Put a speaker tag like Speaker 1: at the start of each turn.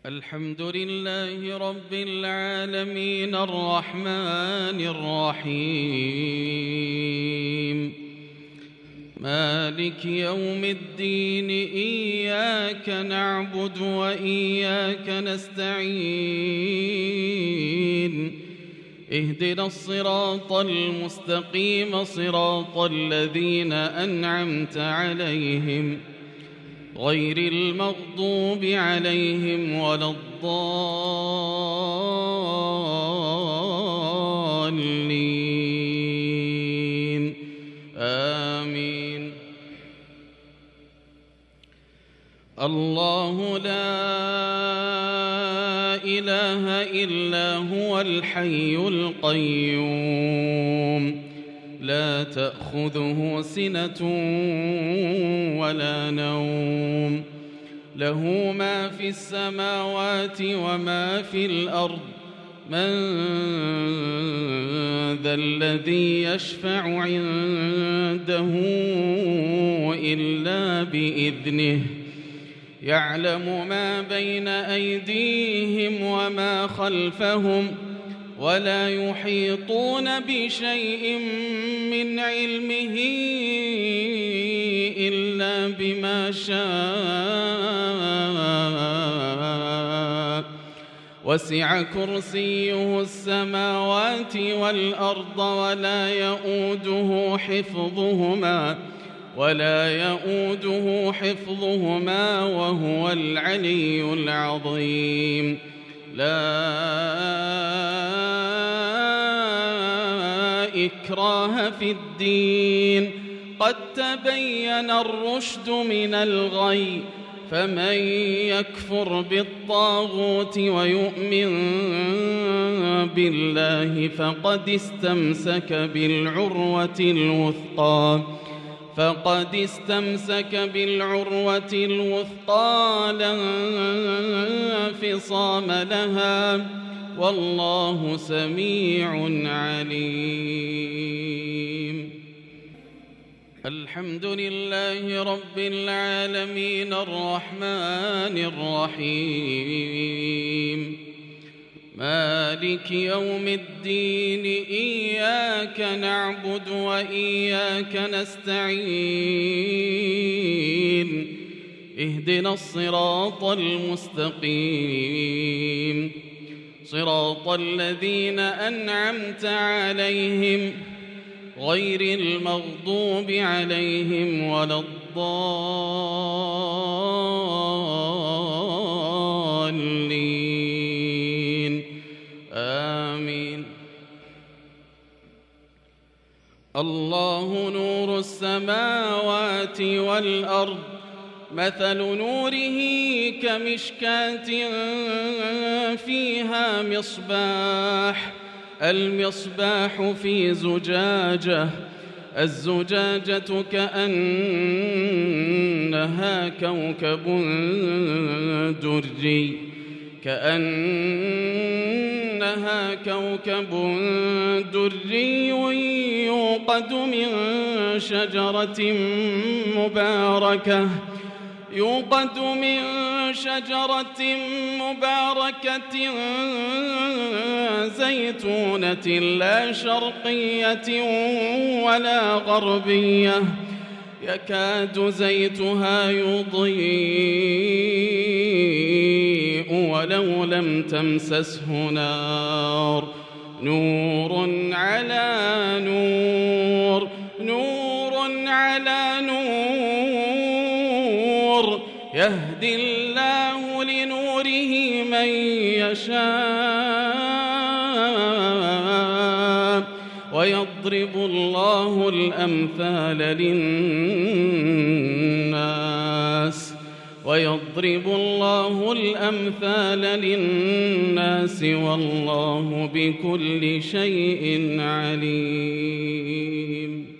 Speaker 1: الحمد لله رب العالمين الرحمن الرحيم مالك يوم الدين إياك نعبد وإياك نستعين اهدنا الصراط المستقيم صراط الذين أنعمت عليهم غير المغضوب عليهم ولا الضالين آمين. الله لا إله إلا هو الحي القيوم لا تأخذه سنة ولا نوم له ما في السماوات وما في الأرض من ذا الذي يشفع عنده إلا بإذنه يعلم ما بين أيديهم وما خلفهم ولا يحيطون بشيء من علمه إلا بما شاء وسع كرسيه السماوات والأرض ولا يؤوده حفظهما وهو العلي العظيم. لا إكراه في الدين قد تبين الرشد من الغي فمن يكفر بالطاغوت ويؤمن بالله فقد استمسك بالعروة الوثقى لا انفصام لها والله سميع عليم. الحمد لله رب العالمين الرحمن الرحيم مالك يوم الدين إياك نعبد وإياك نستعين اهدنا الصراط المستقيم صراط الذين أنعمت عليهم غير المغضوب عليهم ولا الضالين آمين. الله نور السماوات والأرض مثل نوره كمشكاة فيها المصباح في زجاجة الزجاجة كأنها كوكب دري يوقد من شجرة مباركة زيتونة لا شرقية ولا غربية يكاد زيتها يضيء ولو لم تمسسه نار نور على نور يهدي الله لنوره من يشاء ويضرب الله الأمثال للناس والله بكل شيء عليم.